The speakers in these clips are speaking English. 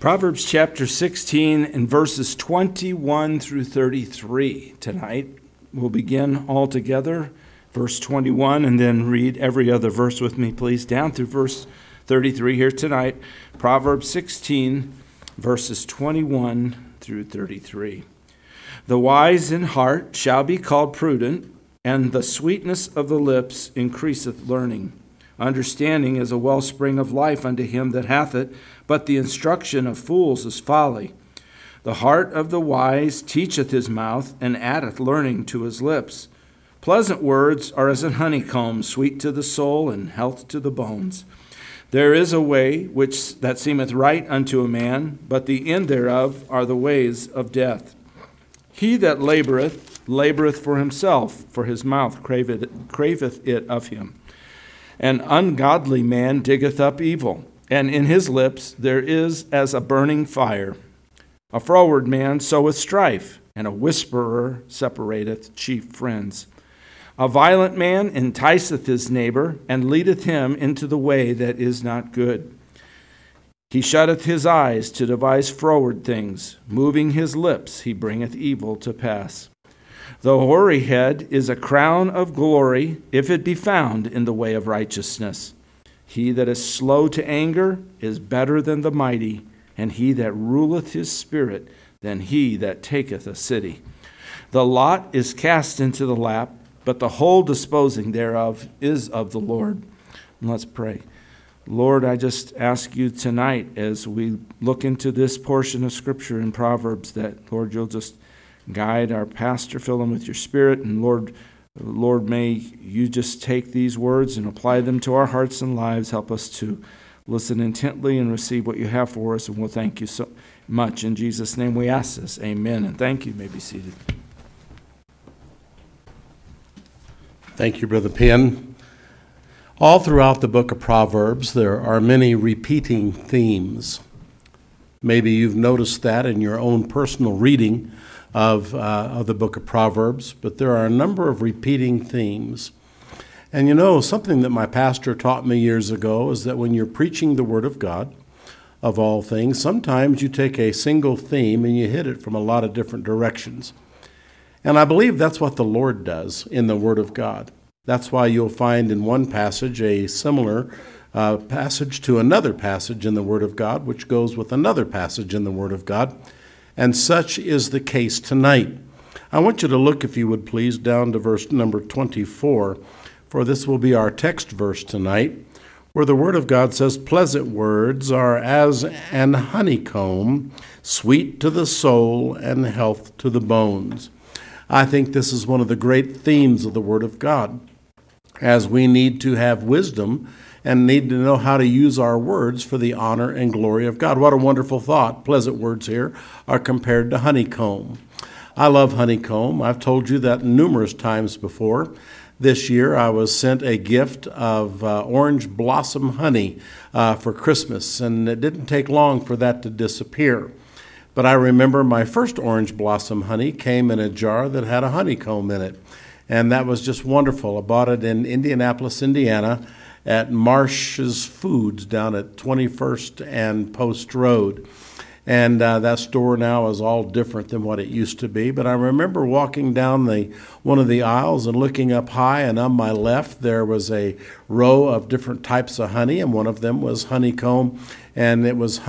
Proverbs chapter 16 and verses 21 through 33 tonight. We'll begin all together, verse 21, and then read every other verse with me, please, down through verse 33 here tonight. Proverbs 16, verses 21 through 33. The wise in heart shall be called prudent, and the sweetness of the lips increaseth learning. Understanding is a wellspring of life unto him that hath it, but the instruction of fools is folly. The heart of the wise teacheth his mouth, and addeth learning to his lips. Pleasant words are as an honeycomb, sweet to the soul, and health to the bones. There is a way that seemeth right unto a man, but the end thereof are the ways of death. He that laboreth for himself, for his mouth craveth it of him. An ungodly man diggeth up evil, and in his lips there is as a burning fire. A froward man soweth strife, and a whisperer separateth chief friends. A violent man enticeth his neighbor, and leadeth him into the way that is not good. He shutteth his eyes to devise froward things. Moving his lips, he bringeth evil to pass. The hoary head is a crown of glory, if it be found in the way of righteousness. He that is slow to anger is better than the mighty, and he that ruleth his spirit than he that taketh a city. The lot is cast into the lap, but the whole disposing thereof is of the Lord. And let's pray. Lord, I just ask you tonight as we look into this portion of Scripture in Proverbs that, Lord, you'll just guide our pastor, fill him with your Spirit, and Lord, may you just take these words and apply them to our hearts and lives. Help us to listen intently and receive what you have for us, and we'll thank you so much. In Jesus' name we ask this. Amen, and thank you. You may be seated. Thank you, Brother Penn. All throughout the book of Proverbs, there are many repeating themes. Maybe you've noticed that in your own personal reading of the book of Proverbs, but there are a number of repeating themes. And you know, something that my pastor taught me years ago is that when you're preaching the Word of God, of all things, sometimes you take a single theme and you hit it from a lot of different directions. And I believe that's what the Lord does in the Word of God. That's why you'll find in one passage a similar passage to another passage in the Word of God, which goes with another passage in the Word of God. And such is the case tonight. I want you to look, if you would please, down to verse number 24, for this will be our text verse tonight, where the Word of God says, "Pleasant words are as an honeycomb, sweet to the soul and health to the bones." I think this is one of the great themes of the Word of God, as we need to have wisdom and need to know how to use our words for the honor and glory of God. What a wonderful thought. Pleasant words here are compared to honeycomb. I love honeycomb. I've told you that numerous times before. This year I was sent a gift of orange blossom honey for Christmas, and it didn't take long for that to disappear. But I remember my first orange blossom honey came in a jar that had a honeycomb in it, and that was just wonderful. I bought it in Indianapolis, Indiana, at Marsh's Foods down at 21st and Post Road. And that store now is all different than what it used to be. But I remember walking down one of the aisles and looking up high, and on my left there was a row of different types of honey, and one of them was honeycomb, and it was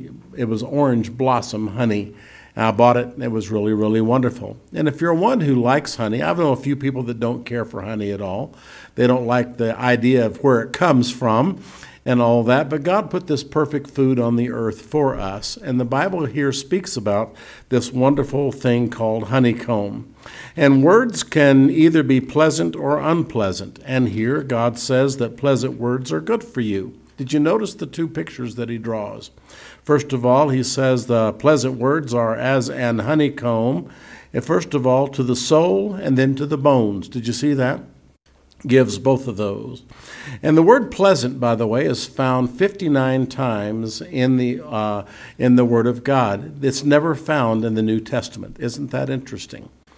orange blossom honey. I bought it, and it was really, really wonderful. And if you're one who likes honey, I know a few people that don't care for honey at all. They don't like the idea of where it comes from and all that, but God put this perfect food on the earth for us. And the Bible here speaks about this wonderful thing called honeycomb. And words can either be pleasant or unpleasant. And here God says that pleasant words are good for you. Did you notice the two pictures that he draws? First of all, he says the pleasant words are as an honeycomb. And first of all, to the soul and then to the bones. Did you see that? Gives both of those. And the word pleasant, by the way, is found 59 times in the Word of God. It's never found in the New Testament. Isn't that interesting?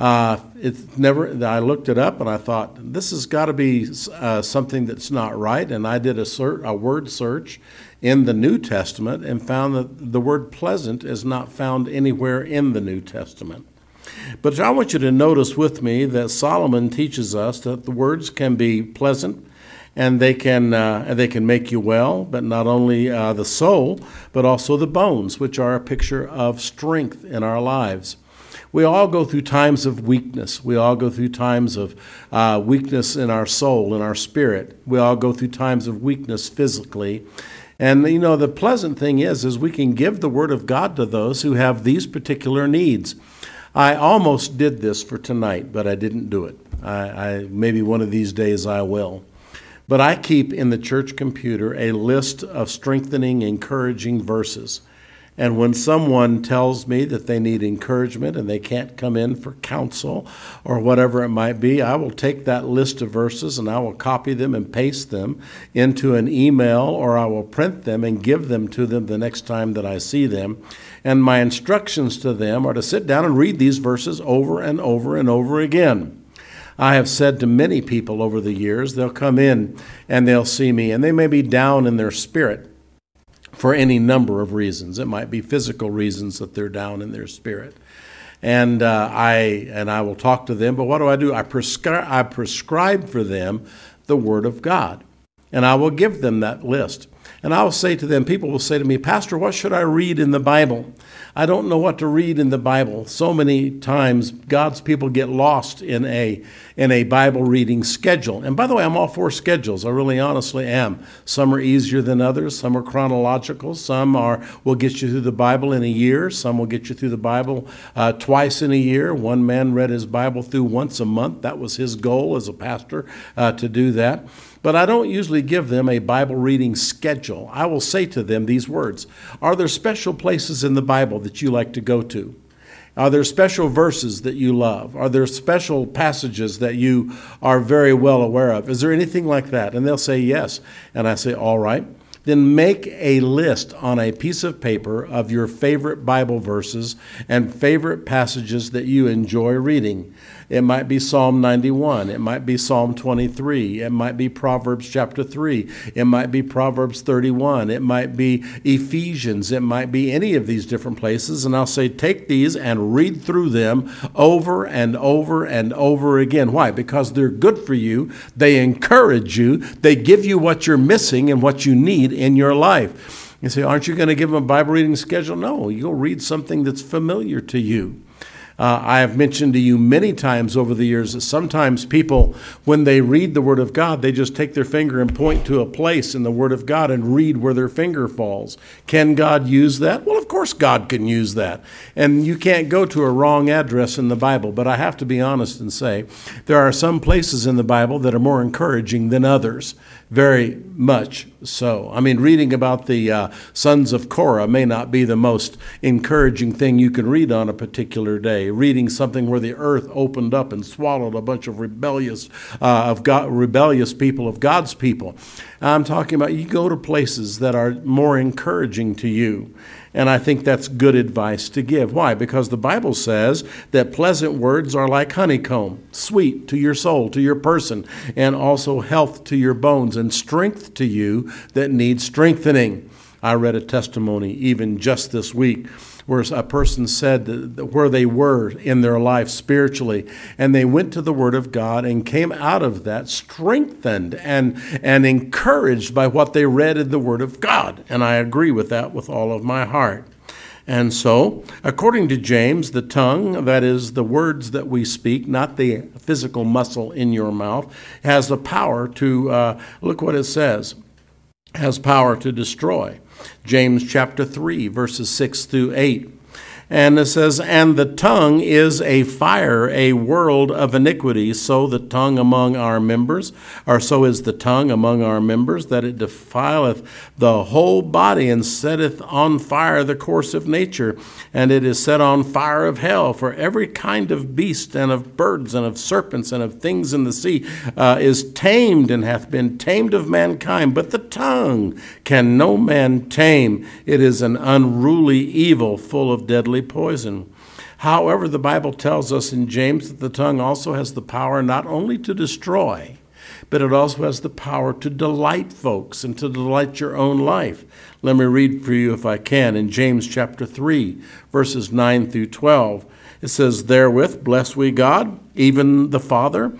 It's never. I looked it up and I thought this has got to be something that's not right. And I did a word search in the New Testament and found that the word pleasant is not found anywhere in the New Testament. But I want you to notice with me that Solomon teaches us that the words can be pleasant and they can make you well, but not only the soul, but also the bones, which are a picture of strength in our lives. We all go through times of weakness. We all go through times of weakness in our soul, in our spirit. We all go through times of weakness physically. And, the pleasant thing is we can give the Word of God to those who have these particular needs. I almost did this for tonight, but I didn't do it. I maybe one of these days I will. But I keep in the church computer a list of strengthening, encouraging verses. And when someone tells me that they need encouragement and they can't come in for counsel or whatever it might be, I will take that list of verses and I will copy them and paste them into an email, or I will print them and give them to them the next time that I see them. And my instructions to them are to sit down and read these verses over and over and over again. I have said to many people over the years, they'll come in and they'll see me, and they may be down in their spirit for any number of reasons. It might be physical reasons that they're down in their spirit. And I will talk to them, but what do? I prescribe for them the Word of God, and I will give them that list. And I will say to them, people will say to me, Pastor, what should I read in the Bible? I don't know what to read in the Bible. So many times God's people get lost in a Bible reading schedule. And by the way, I'm all for schedules. I really honestly am. Some are easier than others. Some are chronological. Some will get you through the Bible in a year. Some will get you through the Bible twice in a year. One man read his Bible through once a month. That was his goal as a pastor, to do that. But I don't usually give them a Bible reading schedule. I will say to them these words. Are there special places in the Bible that you like to go to? Are there special verses that you love? Are there special passages that you are very well aware of? Is there anything like that? And they'll say yes. And I say, all right. Then make a list on a piece of paper of your favorite Bible verses and favorite passages that you enjoy reading. It might be Psalm 91. It might be Psalm 23. It might be Proverbs chapter 3. It might be Proverbs 31. It might be Ephesians. It might be any of these different places. And I'll say, take these and read through them over and over and over again. Why? Because they're good for you. They encourage you. They give you what you're missing and what you need in your life. You say, aren't you going to give them a Bible reading schedule? No, you'll read something that's familiar to you. I have mentioned to you many times over the years that sometimes people, when they read the Word of God, they just take their finger and point to a place in the Word of God and read where their finger falls. Can God use that? Well, of course God can use that. And you can't go to a wrong address in the Bible, but I have to be honest and say there are some places in the Bible that are more encouraging than others. Very much so. I mean, reading about the sons of Korah may not be the most encouraging thing you can read on a particular day. Reading something where the earth opened up and swallowed a bunch of rebellious people of God's people. I'm talking about you go to places that are more encouraging to you. And I think that's good advice to give. Why? Because the Bible says that pleasant words are like honeycomb, sweet to your soul, to your person, and also health to your bones and strength to you that needs strengthening. I read a testimony even just this week where a person said that where they were in their life spiritually, and they went to the Word of God and came out of that strengthened and encouraged by what they read in the Word of God. And I agree with that with all of my heart. And so, according to James, the tongue, that is the words that we speak, not the physical muscle in your mouth, has the power to, look what it says, has power to destroy. James chapter 3, verses 6 through 8. And it says, and the tongue is a fire, a world of iniquity. So the tongue among our members, or so is the tongue among our members, that it defileth the whole body and setteth on fire the course of nature. And it is set on fire of hell. For every kind of beast and of birds and of serpents and of things in the sea is tamed and hath been tamed of mankind. But the tongue can no man tame. It is an unruly evil full of deadly poison. However, the Bible tells us in James that the tongue also has the power not only to destroy, but it also has the power to delight folks and to delight your own life. Let me read for you, if I can, in James chapter 3, verses 9 through 12. It says, "Therewith bless we God, even the Father,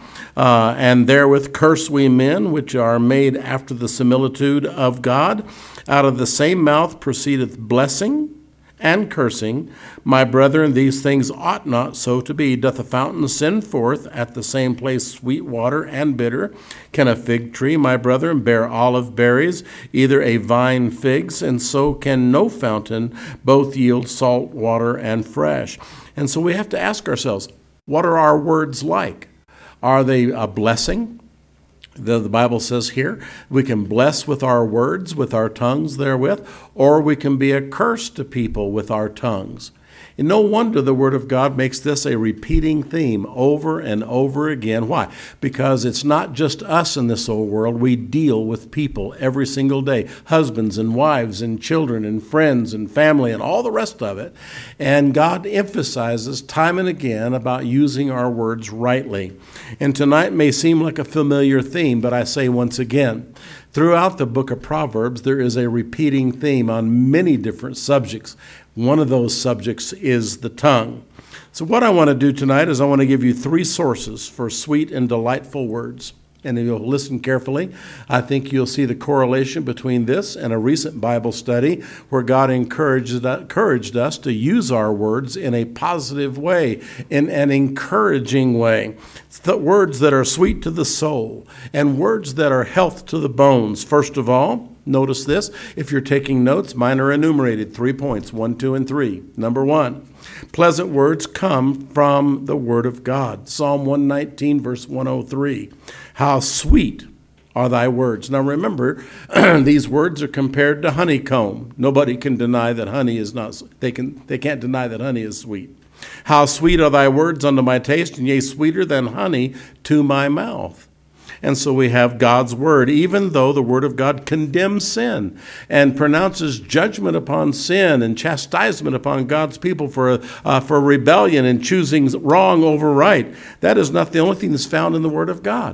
and therewith curse we men, which are made after the similitude of God. Out of the same mouth proceedeth blessing and cursing. My brethren, these things ought not so to be. Doth a fountain send forth at the same place sweet water and bitter? Can a fig tree, my brethren, bear olive berries, either a vine figs? And so can no fountain both yield salt water and fresh." And so we have to ask ourselves, what are our words like? Are they a blessing? The Bible says here, we can bless with our words, with our tongues therewith, or we can be a curse to people with our tongues. And no wonder the Word of God makes this a repeating theme over and over again. Why? Because it's not just us in this old world. We deal with people every single day, husbands and wives and children and friends and family and all the rest of it. And God emphasizes time and again about using our words rightly. And tonight may seem like a familiar theme, but I say once again, throughout the book of Proverbs, there is a repeating theme on many different subjects. One of those subjects is the tongue. So what I want to do tonight is I want to give you 3 sources for sweet and delightful words. And if you'll listen carefully, I think you'll see the correlation between this and a recent Bible study where God encouraged us to use our words in a positive way, in an encouraging way. The words that are sweet to the soul and words that are health to the bones. First of all, notice this. If you're taking notes, mine are enumerated. 3 points, 1, 2, and 3. Number 1, pleasant words come from the Word of God. Psalm 119, verse 103. How sweet are thy words. Now remember, these words are compared to honeycomb. Nobody can deny that honey is not, they can't deny that honey is sweet. How sweet are thy words unto my taste, and yea, sweeter than honey to my mouth. And so we have God's word, even though the word of God condemns sin and pronounces judgment upon sin and chastisement upon God's people for rebellion and choosing wrong over right. That is not the only thing that's found in the word of God.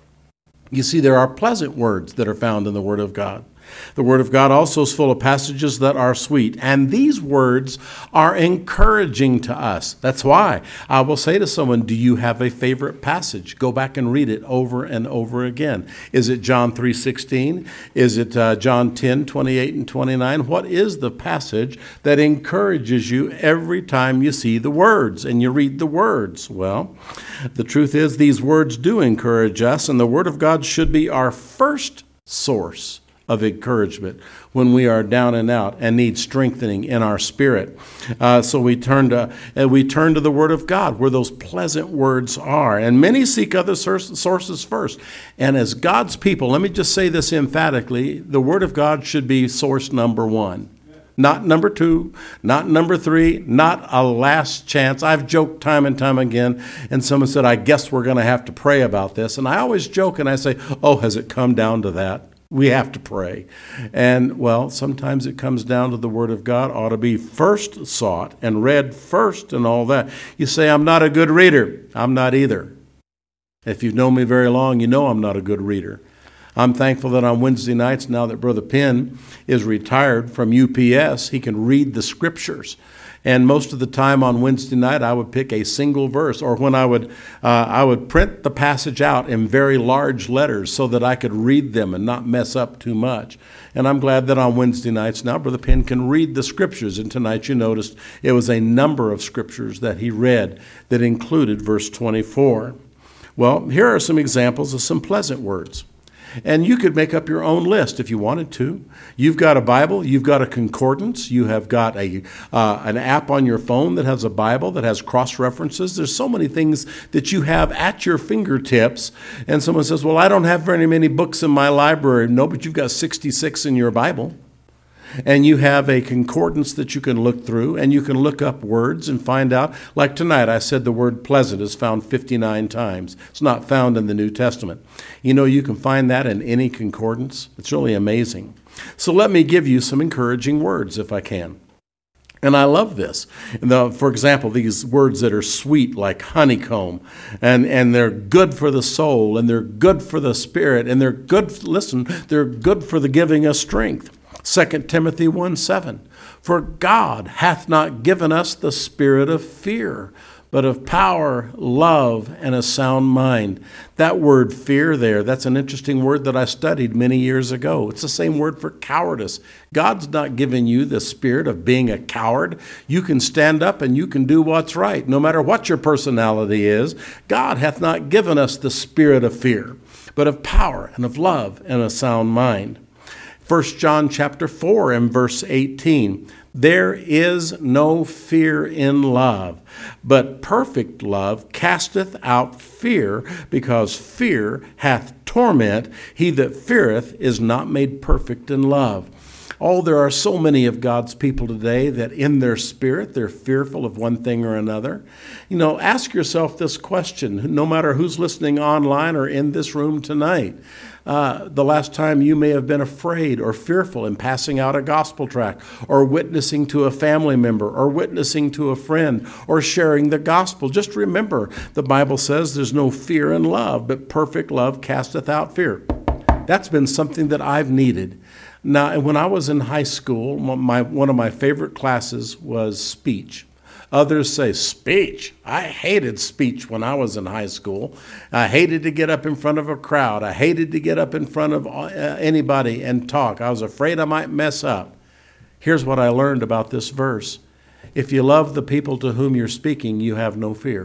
You see, there are pleasant words that are found in the Word of God. The Word of God also is full of passages that are sweet, and these words are encouraging to us. That's why I will say to someone, do you have a favorite passage? Go back and read it over and over again. Is it John 3:16? Is it John 10:28 and 29? What is the passage that encourages you every time you see the words and you read the words? Well, the truth is these words do encourage us, and the Word of God should be our first source of encouragement when we are down and out and need strengthening in our spirit. So we turn to the Word of God where those pleasant words are. And many seek other sources first. And as God's people, let me just say this emphatically, the Word of God should be source number 1. Not number 2, not number 3, not a last chance. I've joked time and time again, and someone said, I guess we're going to have to pray about this. And I always joke and I say, oh, has it come down to that? We have to pray. And, well, sometimes it comes down to the Word of God ought to be first sought and read first and all that. You say, I'm not a good reader. I'm not either. If you've known me very long, you know I'm not a good reader. I'm thankful that on Wednesday nights, now that Brother Penn is retired from UPS, he can read the Scriptures. And most of the time on Wednesday night, I would pick a single verse, or when I would print the passage out in very large letters so that I could read them and not mess up too much. And I'm glad that on Wednesday nights now, Brother Penn can read the Scriptures. And tonight you noticed it was a number of Scriptures that he read that included verse 24. Well, here are some examples of some pleasant words. And you could make up your own list if you wanted to. You've got a Bible, you've got a concordance, you have got an app on your phone that has a Bible that has cross-references. There's so many things that you have at your fingertips. And someone says, well, I don't have very many books in my library. No, but you've got 66 in your Bible. And you have a concordance that you can look through, and you can look up words and find out. Like tonight, I said the word pleasant is found 59 times. It's not found in the New Testament. You know, you can find that in any concordance. It's really amazing. So let me give you some encouraging words, if I can. And I love this. For example, these words that are sweet like honeycomb, and they're good for the soul, and they're good for the spirit, and they're good, listen, they're good for the giving us strength. 2 Timothy 1:7, for God hath not given us the spirit of fear, but of power, love, and a sound mind. That word fear there, that's an interesting word that I studied many years ago. It's the same word for cowardice. God's not giving you the spirit of being a coward. You can stand up and you can do what's right, no matter what your personality is. God hath not given us the spirit of fear, but of power and of love and a sound mind. 1 John chapter 4 and verse 18, there is no fear in love, but perfect love casteth out fear, because fear hath torment. He that feareth is not made perfect in love. Oh, there are so many of God's people today that in their spirit, they're fearful of one thing or another. You know, ask yourself this question, no matter who's listening online or in this room tonight. The last time you may have been afraid or fearful in passing out a gospel tract, or witnessing to a family member, or witnessing to a friend, or sharing the gospel. Just remember, the Bible says there's no fear in love, but perfect love casteth out fear. That's been something that I've needed. Now, when I was in high school, one of my favorite classes was speech. Others say, speech? I hated speech when I was in high school. I hated to get up in front of a crowd. I hated to get up in front of anybody and talk. I was afraid I might mess up. Here's what I learned about this verse. If you love the people to whom you're speaking, you have no fear,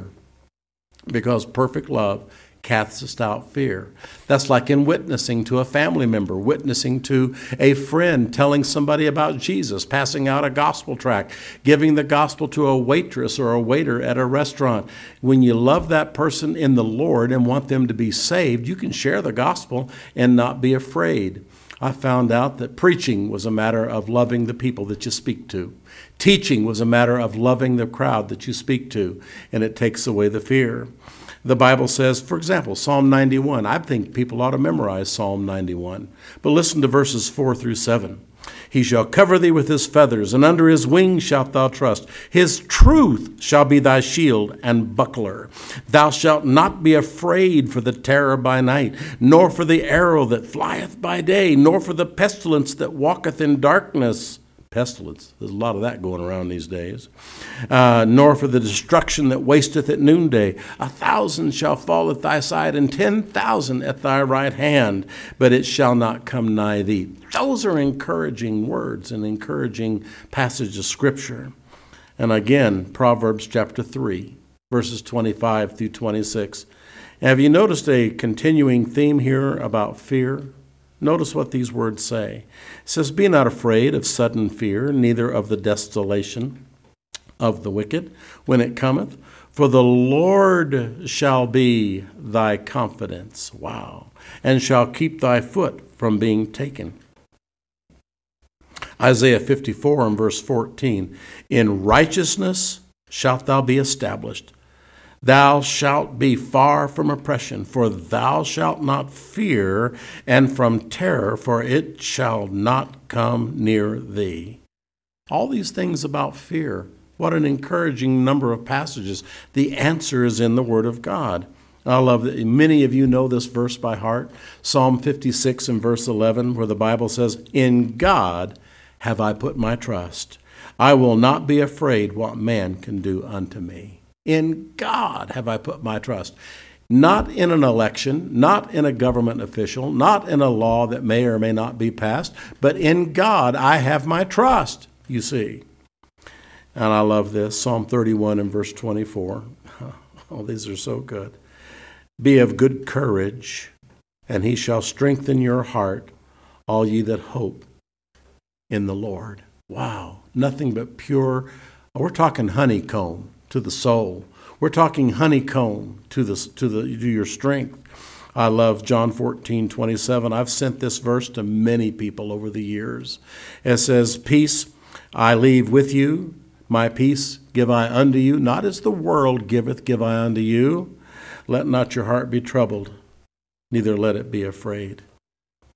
because perfect love casteth out fear. That's like in witnessing to a family member, witnessing to a friend, telling somebody about Jesus, passing out a gospel tract, giving the gospel to a waitress or a waiter at a restaurant. When you love that person in the Lord and want them to be saved, you can share the gospel and not be afraid. I found out that preaching was a matter of loving the people that you speak to. Teaching was a matter of loving the crowd that you speak to, and it takes away the fear. The Bible says, for example, Psalm 91. I think people ought to memorize Psalm 91. But listen to verses 4 through 7. He shall cover thee with his feathers, and under his wings shalt thou trust. His truth shall be thy shield and buckler. Thou shalt not be afraid for the terror by night, nor for the arrow that flieth by day, nor for the pestilence that walketh in darkness. Pestilence. There's a lot of that going around these days. Nor for the destruction that wasteth at noonday. 1,000 shall fall at thy side, and 10,000 at thy right hand, but it shall not come nigh thee. Those are encouraging words and encouraging passages of Scripture. And again, Proverbs chapter 3, verses 25 through 26. Have you noticed a continuing theme here about fear? Notice what these words say. It says, be not afraid of sudden fear, neither of the desolation of the wicked when it cometh, for the Lord shall be thy confidence. Wow. And shall keep thy foot from being taken. Isaiah 54 and verse 14. In righteousness shalt thou be established. Thou shalt be far from oppression, for thou shalt not fear, and from terror, for it shall not come near thee. All these things about fear. What an encouraging number of passages. The answer is in the Word of God. I love that many of you know this verse by heart. Psalm 56 and verse 11, where the Bible says, in God have I put my trust. I will not be afraid what man can do unto me. In God have I put my trust. Not in an election, not in a government official, not in a law that may or may not be passed, but in God I have my trust, you see. And I love this, Psalm 31 and verse 24. Oh, these are so good. Be of good courage, and he shall strengthen your heart, all ye that hope in the Lord. Wow, nothing but pure, we're talking honeycomb to the soul. We're talking honeycomb to your strength. I love John 14:27. I've sent this verse to many people over the years. It says, peace I leave with you, my peace give I unto you, not as the world giveth, give I unto you. Let not your heart be troubled, neither let it be afraid.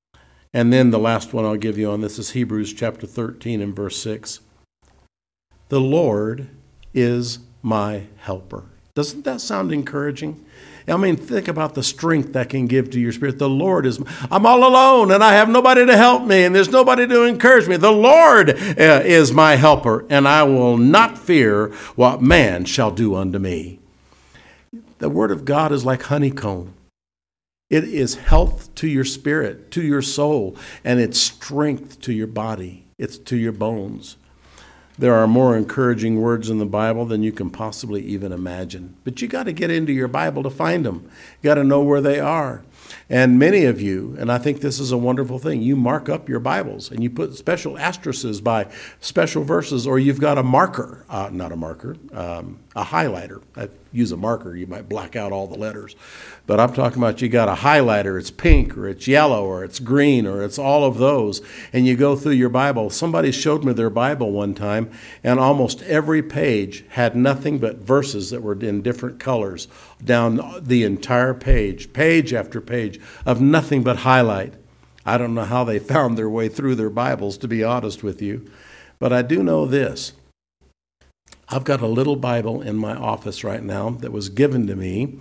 And then the last one I'll give you on this is Hebrews chapter 13 and verse 6. The Lord is my helper. Doesn't that sound encouraging? I mean, think about the strength that can give to your spirit. The Lord is, I'm all alone and I have nobody to help me and there's nobody to encourage me. The Lord is my helper, and I will not fear what man shall do unto me. The Word of God is like honeycomb. It is health to your spirit, to your soul, and it's strength to your body. It's to your bones. There are more encouraging words in the Bible than you can possibly even imagine. But you got to get into your Bible to find them. You got to know where they are. And many of you, and I think this is a wonderful thing, you mark up your Bibles and you put special asterisks by special verses, or you've got a marker, a highlighter. I use a marker, you might black out all the letters. But I'm talking about you got a highlighter, it's pink or it's yellow or it's green or it's all of those, and you go through your Bible. Somebody showed me their Bible one time, and almost every page had nothing but verses that were in different colors down the entire page, page after page, of nothing but highlight. I don't know how they found their way through their Bibles, to be honest with you, but I do know this. I've got a little Bible in my office right now that was given to me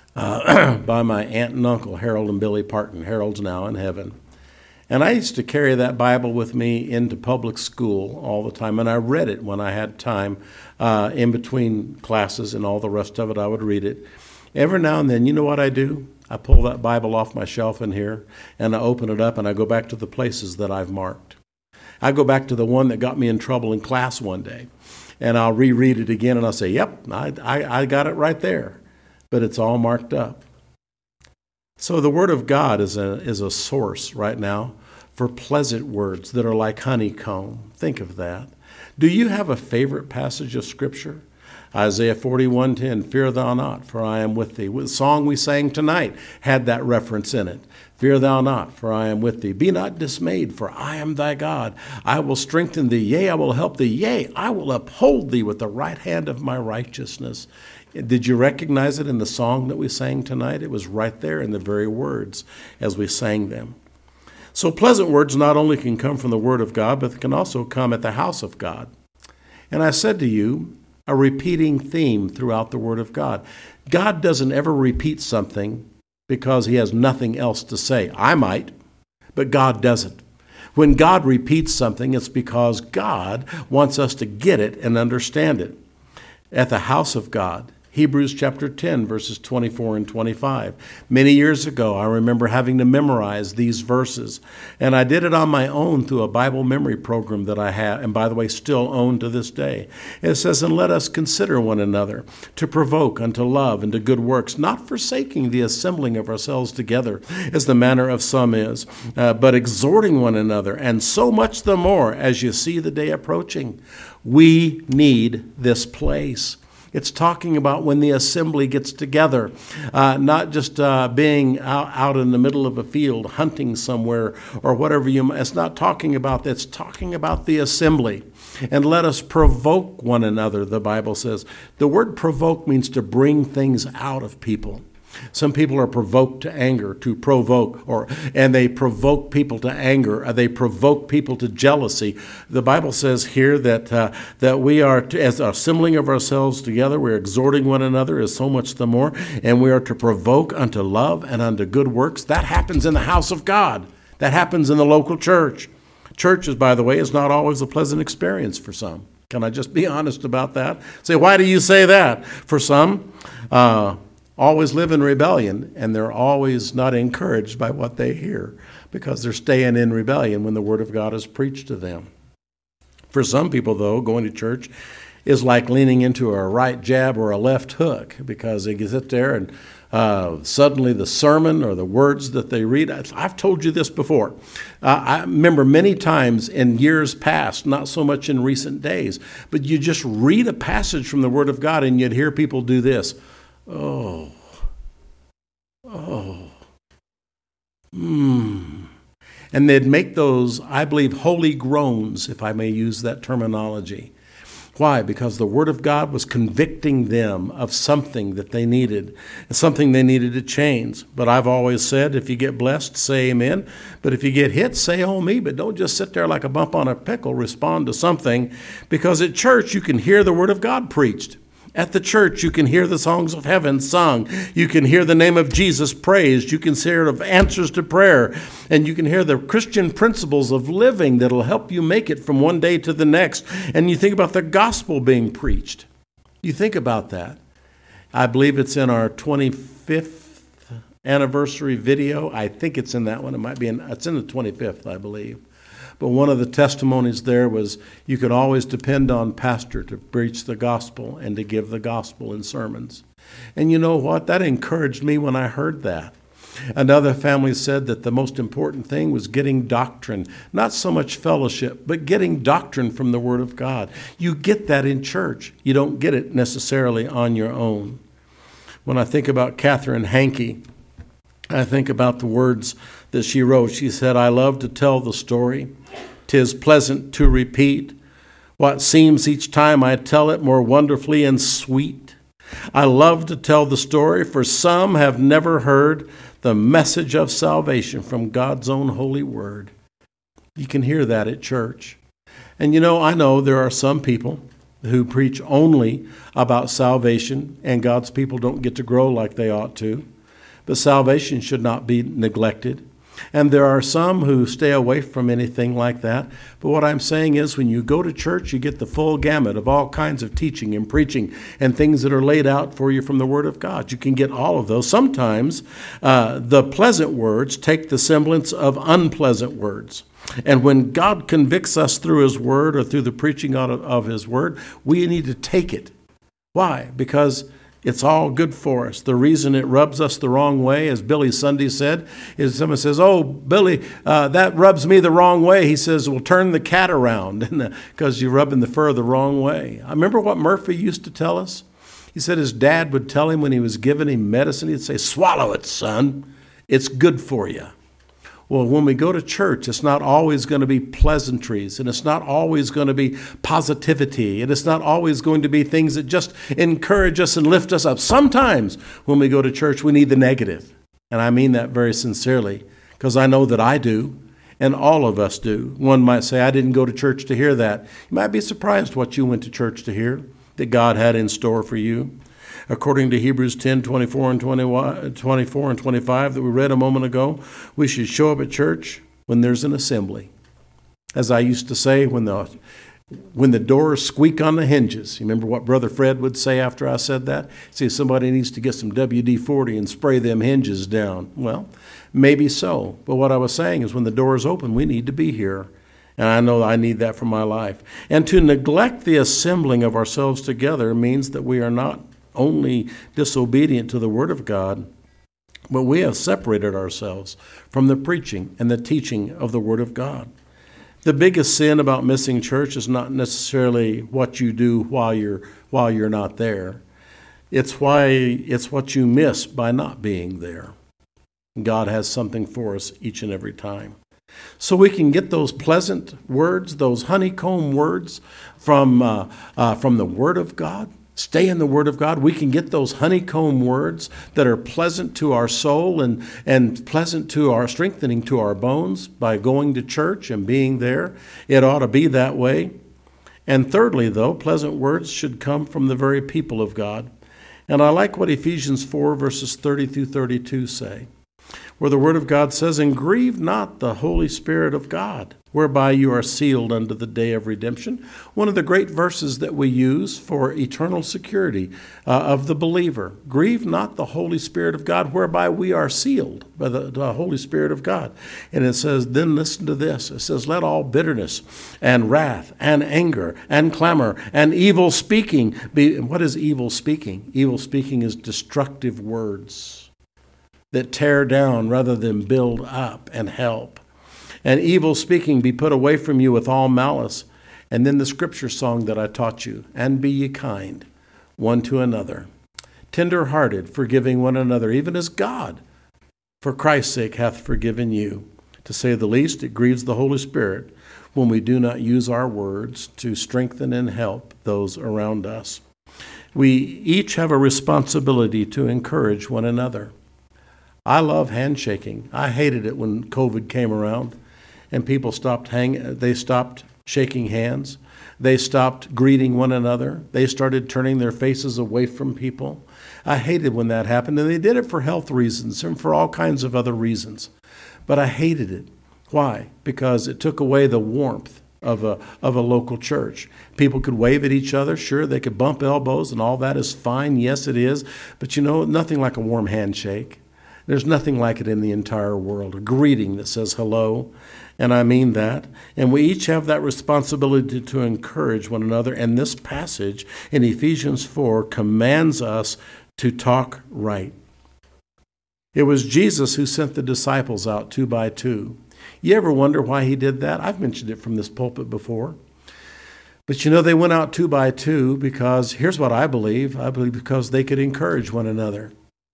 by my aunt and uncle, Harold and Billy Parton. Harold's now in heaven. And I used to carry that Bible with me into public school all the time, and I read it when I had time in between classes and all the rest of it. I would read it. Every now and then, you know what I do? I pull that Bible off my shelf in here, and I open it up, and I go back to the places that I've marked. I go back to the one that got me in trouble in class one day, and I'll reread it again, and I'll say, yep, I got it right there. But it's all marked up. So the Word of God is a source right now for pleasant words that are like honeycomb. Think of that. Do you have a favorite passage of Scripture? Isaiah 41:10, fear thou not, for I am with thee. The song we sang tonight had that reference in it. Fear thou not, for I am with thee. Be not dismayed, for I am thy God. I will strengthen thee, yea, I will help thee, yea, I will uphold thee with the right hand of my righteousness. Did you recognize it in the song that we sang tonight? It was right there in the very words as we sang them. So pleasant words not only can come from the Word of God, but they can also come at the house of God. And I said to you, a repeating theme throughout the Word of God. God doesn't ever repeat something because he has nothing else to say. I might, but God doesn't. When God repeats something, it's because God wants us to get it and understand it. At the house of God, Hebrews chapter 10, verses 24 and 25. Many years ago, I remember having to memorize these verses, and I did it on my own through a Bible memory program that I have, and by the way, still own to this day. It says, and let us consider one another to provoke unto love and to good works, not forsaking the assembling of ourselves together, as the manner of some is, but exhorting one another, and so much the more as you see the day approaching. We need this place. It's talking about when the assembly gets together, not just being out in the middle of a field, hunting somewhere or whatever it's not talking about that. It's talking about the assembly. And let us provoke one another, the Bible says. The word provoke means to bring things out of people. Some people are provoked to anger, to provoke, and they provoke people to anger. They provoke people to jealousy. The Bible says here that we are, as assembling of ourselves together, we're exhorting one another is so much the more, and we are to provoke unto love and unto good works. That happens in the house of God. That happens in the local church. Churches, by the way, is not always a pleasant experience for some. Can I just be honest about that? Say, why do you say that? For some, always live in rebellion, and they're always not encouraged by what they hear because they're staying in rebellion when the Word of God is preached to them. For some people, though, going to church is like leaning into a right jab or a left hook because they sit there and suddenly the sermon or the words that they read, I've told you this before. I remember many times in years past, not so much in recent days, but you just read a passage from the Word of God and you'd hear people do this. And they'd make those, I believe, holy groans, if I may use that terminology. Why? Because the Word of God was convicting them of something that they needed, something they needed to change. But I've always said, if you get blessed, say amen. But if you get hit, say oh me. But don't just sit there like a bump on a pickle, respond to something. Because at church, you can hear the Word of God preached. At the church, you can hear the songs of heaven sung. You can hear the name of Jesus praised. You can hear of answers to prayer. And you can hear the Christian principles of living that will help you make it from one day to the next. And you think about the gospel being preached. You think about that. I believe it's in our 25th anniversary video. I think it's in that one. It's in the 25th, I believe. But one of the testimonies there was you could always depend on pastor to preach the gospel and to give the gospel in sermons. And you know what? That encouraged me when I heard that. Another family said that the most important thing was getting doctrine, not so much fellowship, but getting doctrine from the Word of God. You get that in church. You don't get it necessarily on your own. When I think about Catherine Hankey, I think about the words that she wrote. She said, I love to tell the story. 'Tis pleasant to repeat what seems each time I tell it more wonderfully and sweet. I love to tell the story, for some have never heard the message of salvation from God's own holy word. You can hear that at church. And I know there are some people who preach only about salvation, and God's people don't get to grow like they ought to. But salvation should not be neglected. And there are some who stay away from anything like that. But what I'm saying is when you go to church, you get the full gamut of all kinds of teaching and preaching and things that are laid out for you from the Word of God. You can get all of those. Sometimes the pleasant words take the semblance of unpleasant words. And when God convicts us through His Word or through the preaching of His Word, we need to take it. Why? Because it's all good for us. The reason it rubs us the wrong way, as Billy Sunday said, is someone says, oh, Billy, that rubs me the wrong way. He says, well, turn the cat around because you're rubbing the fur the wrong way. I remember what Murphy used to tell us. He said his dad would tell him when he was giving him medicine, he'd say, swallow it, son. It's good for you. Well, when we go to church, it's not always going to be pleasantries, and it's not always going to be positivity, and it's not always going to be things that just encourage us and lift us up. Sometimes when we go to church, we need the negative, and I mean that very sincerely, because I know that I do, and all of us do. One might say, I didn't go to church to hear that. You might be surprised what you went to church to hear, that God had in store for you. According to Hebrews 10, 24 and 25 that we read a moment ago, we should show up at church when there's an assembly. As I used to say, when the doors squeak on the hinges. You remember what Brother Fred would say after I said that? See, somebody needs to get some WD-40 and spray them hinges down. Well, maybe so. But what I was saying is when the doors open, we need to be here. And I know I need that for my life. And to neglect the assembling of ourselves together means that we are not only disobedient to the Word of God, but we have separated ourselves from the preaching and the teaching of the Word of God. The biggest sin about missing church is not necessarily what you do while you're not there. It's what you miss by not being there. God has something for us each and every time. So we can get those pleasant words, those honeycomb words from the Word of God. Stay in the Word of God. We can get those honeycomb words that are pleasant to our soul and pleasant to our strengthening to our bones by going to church and being there. It ought to be that way. And thirdly, though, pleasant words should come from the very people of God. And I like what Ephesians 4 verses 30 through 32 say, where the Word of God says, and grieve not the Holy Spirit of God, whereby you are sealed unto the day of redemption. One of the great verses that we use for eternal security of the believer. Grieve not the Holy Spirit of God, whereby we are sealed by the Holy Spirit of God. And it says, then listen to this. It says, let all bitterness and wrath and anger and clamor and evil speaking be. What is evil speaking? Evil speaking is destructive words that tear down rather than build up and help. And evil speaking be put away from you with all malice. And then the scripture song that I taught you, and be ye kind one to another, tender-hearted, forgiving one another, even as God, for Christ's sake, hath forgiven you. To say the least, it grieves the Holy Spirit when we do not use our words to strengthen and help those around us. We each have a responsibility to encourage one another. I love handshaking. I hated it when COVID came around and people stopped shaking hands. They stopped greeting one another. They started turning their faces away from people. I hated when that happened, and they did it for health reasons and for all kinds of other reasons. But I hated it. Why? Because it took away the warmth of a local church. People could wave at each other. Sure, they could bump elbows, and all that is fine. Yes, it is. But nothing like a warm handshake. There's nothing like it in the entire world. A greeting that says hello, and I mean that. And we each have that responsibility to encourage one another. And this passage in Ephesians 4 commands us to talk right. It was Jesus who sent the disciples out 2 by 2. You ever wonder why he did that? I've mentioned it from this pulpit before. But they went out 2 by 2 because, here's what I believe. I believe because they could encourage one another.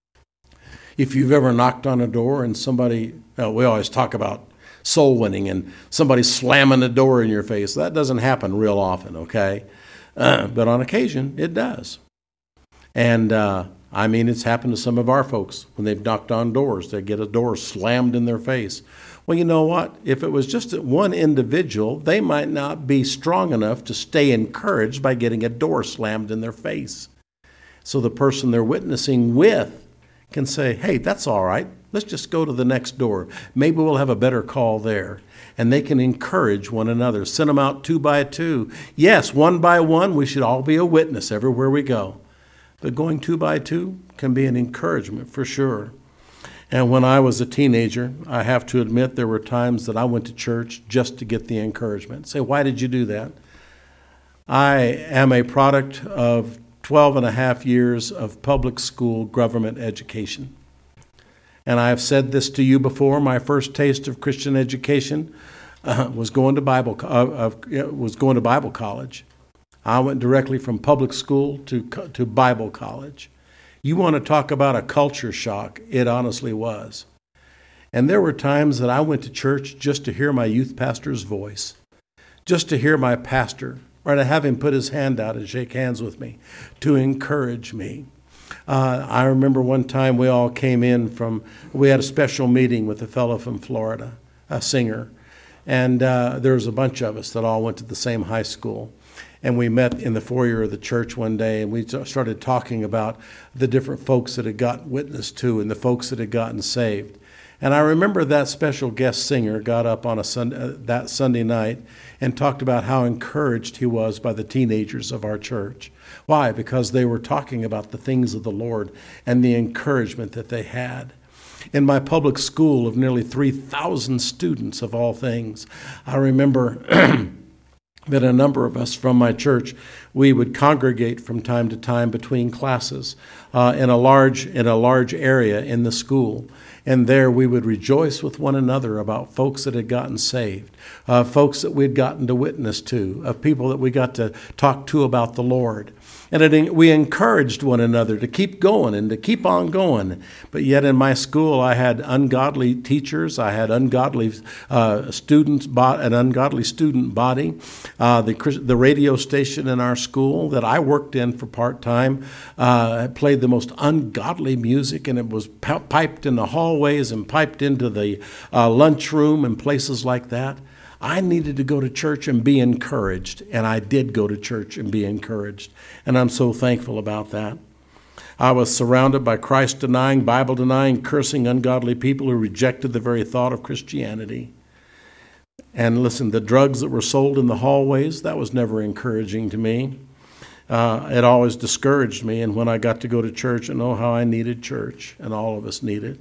If you've ever knocked on a door and somebody, we always talk about soul winning and somebody slamming the door in your face. That doesn't happen real often, okay? But on occasion, it does. And it's happened to some of our folks when they've knocked on doors. They get a door slammed in their face. Well, you know what? If it was just one individual, they might not be strong enough to stay encouraged by getting a door slammed in their face. So the person they're witnessing with can say, hey, that's all right. Let's just go to the next door. Maybe we'll have a better call there. And they can encourage one another. Send them out 2 by 2. Yes, 1 by 1, we should all be a witness everywhere we go. But going 2 by 2 can be an encouragement for sure. And when I was a teenager, I have to admit there were times that I went to church just to get the encouragement. Say, why did you do that? I am a product of 12 and a half years of public school government education. And I have said this to you before. My first taste of Christian education was going to Bible college. I went directly from public school to Bible college. You want to talk about a culture shock? It honestly was. And there were times that I went to church just to hear my youth pastor's voice, just to hear my pastor, or to have him put his hand out and shake hands with me, to encourage me. I remember one time we all came in we had a special meeting with a fellow from Florida, a singer, and there was a bunch of us that all went to the same high school. And we met in the foyer of the church one day, and we started talking about the different folks that had gotten witness to and the folks that had gotten saved. And I remember that special guest singer got up on that Sunday night and talked about how encouraged he was by the teenagers of our church. Why? Because they were talking about the things of the Lord and the encouragement that they had. In my public school of nearly 3,000 students of all things, I remember that a number of us from my church, we would congregate from time to time between classes in a large area in the school. And there we would rejoice with one another about folks that had gotten saved, folks that we'd gotten to witness to, of people that we got to talk to about the Lord. And we encouraged one another to keep going and to keep on going. But yet in my school, I had ungodly teachers. I had ungodly students, an ungodly student body. The radio station in our school that I worked in for part-time played the most ungodly music, and it was piped in the hallways and piped into the lunchroom and places like that. I needed to go to church and be encouraged, and I did go to church and be encouraged, and I'm so thankful about that. I was surrounded by Christ-denying, Bible-denying, cursing, ungodly people who rejected the very thought of Christianity. And listen, the drugs that were sold in the hallways, that was never encouraging to me. It always discouraged me, and when I got to go to church, I know how I needed church, and all of us need it.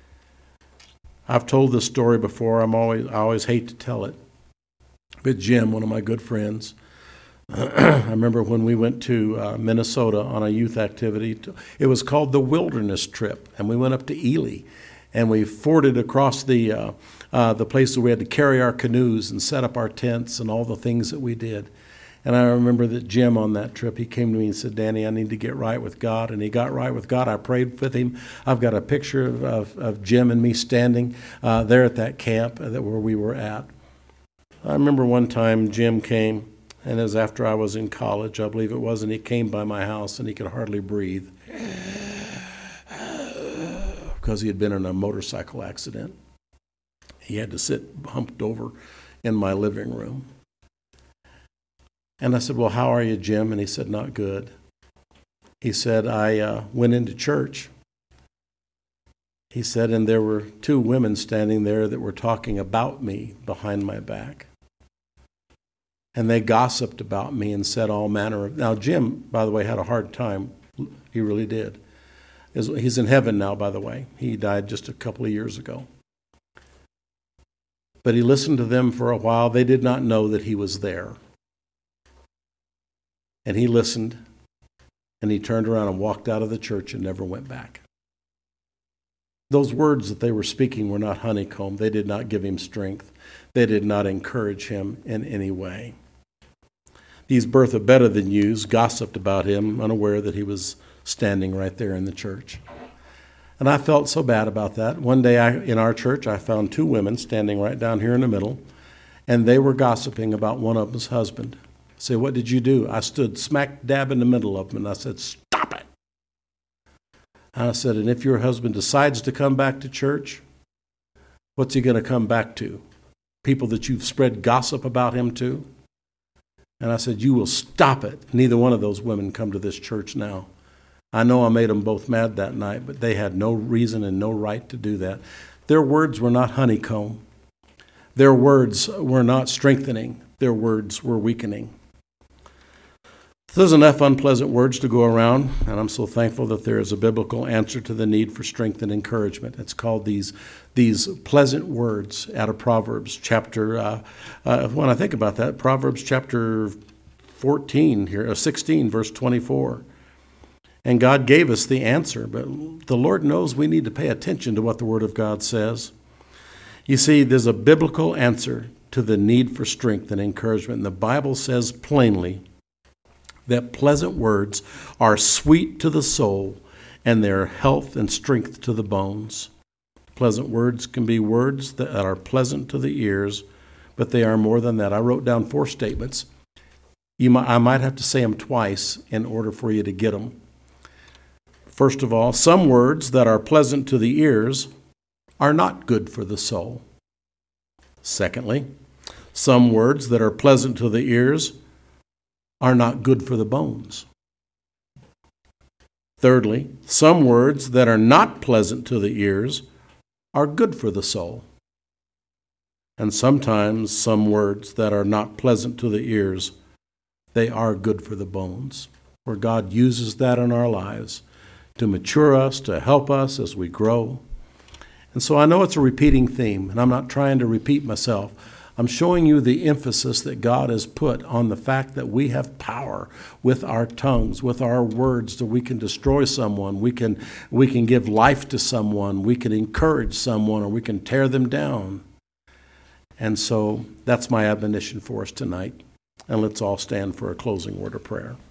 I've told this story before. I always hate to tell it. But Jim, one of my good friends, I remember when we went to Minnesota on a youth activity. It was called the Wilderness Trip, and we went up to Ely, and we forded across the place where we had to carry our canoes and set up our tents and all the things that we did. And I remember that Jim on that trip, he came to me and said, Danny, I need to get right with God. And he got right with God. I prayed with him. I've got a picture of Jim and me standing there at that camp where we were at. I remember one time Jim came, and it was after I was in college, I believe it was, and he came by my house and he could hardly breathe because he had been in a motorcycle accident. He had to sit humped over in my living room. And I said, well, how are you, Jim? And he said, not good. He said, I went into church. He said, and there were two women standing there that were talking about me behind my back. And they gossiped about me and said all manner of... Now, Jim, by the way, had a hard time. He really did. He's in heaven now, by the way. He died just a couple of years ago. But he listened to them for a while. They did not know that he was there. And he listened, and he turned around and walked out of the church and never went back. Those words that they were speaking were not honeycomb. They did not give him strength. They did not encourage him in any way. These Bertha Better Than Yous gossiped about him, unaware that he was standing right there in the church. And I felt so bad about that. One day in our church, I found two women standing right down here in the middle, and they were gossiping about one of them's husband. I said, what did you do? I stood smack dab in the middle of them, and I said, stop it. And I said, and if your husband decides to come back to church, what's he going to come back to? People that you've spread gossip about him to? And I said, you will stop it. Neither one of those women come to this church now. I know I made them both mad that night, but they had no reason and no right to do that. Their words were not honeycomb. Their words were not strengthening. Their words were weakening. There's enough unpleasant words to go around, and I'm so thankful that there is a biblical answer to the need for strength and encouragement. It's called these pleasant words out of Proverbs chapter, when I think about that, Proverbs chapter 16, verse 24. And God gave us the answer, but the Lord knows we need to pay attention to what the Word of God says. You see, there's a biblical answer to the need for strength and encouragement. And the Bible says plainly that pleasant words are sweet to the soul and they're health and strength to the bones. Pleasant words can be words that are pleasant to the ears, but they are more than that. I wrote down 4 statements. I might have to say them twice in order for you to get them. First of all, some words that are pleasant to the ears are not good for the soul. Secondly, some words that are pleasant to the ears are not good for the bones. Thirdly, some words that are not pleasant to the ears are good for the soul. And sometimes some words that are not pleasant to the ears, they are good for the bones, where God uses that in our lives to mature us, to help us as we grow. And so I know it's a repeating theme, and I'm not trying to repeat myself. I'm showing you the emphasis that God has put on the fact that we have power with our tongues, with our words, that we can destroy someone, we can give life to someone, we can encourage someone, or we can tear them down. And so that's my admonition for us tonight. And let's all stand for a closing word of prayer.